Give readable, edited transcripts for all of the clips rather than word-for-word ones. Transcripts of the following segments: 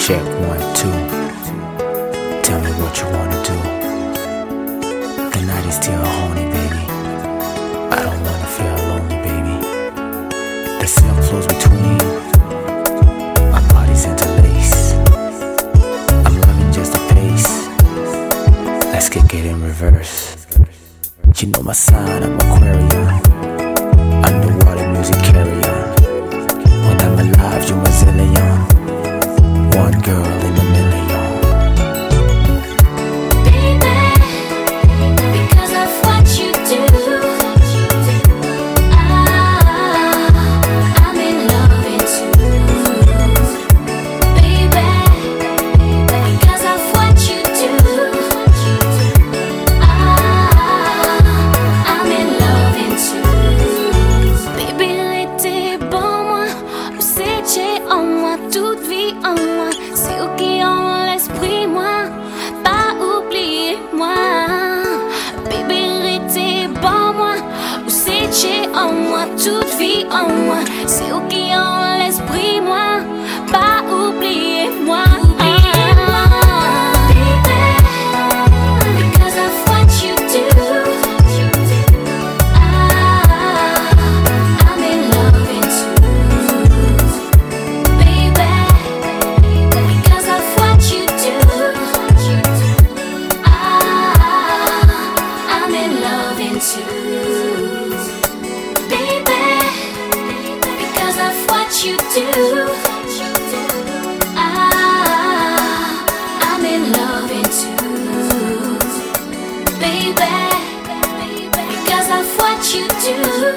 Check 1, 2. Tell me what you wanna do. The night is still horny, baby. I don't wanna feel lonely, baby. The silk flows between our bodies interlace. I'm loving just the pace. Let's kick it in reverse. You know my sign, I'm Aquarium. Underwater music carry on. When I'm alive, you're my zillion. One girl in a million. Baby, because of what you do, I'm in love too. Baby, because of what you do, I'm in love too. Baby, l'été bon moi, ou c'est en moi, toute vie en moi. C'est au qui en l'esprit moi, pas oublier moi. Baby, l'été bon moi, ou c'est en moi, toute vie en moi. C'est au qui en l'esprit moi, pas oublier moi. You do, I'm in love too, baby. Because of what you do,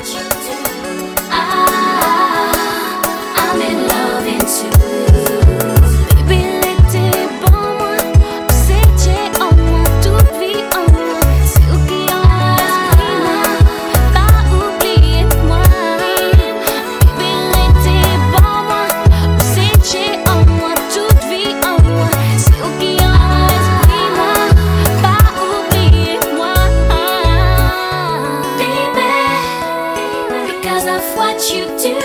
I'm in love too. Baby, l'été bon moi, c'est en moi, toute vie en moi. C'est au qui en l'esprit moi, pas oublier moi. What you do,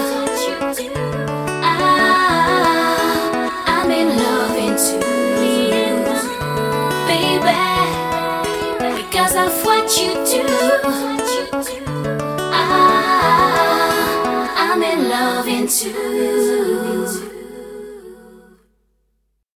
I'm in love too, baby. Because of what you do, I'm in love too.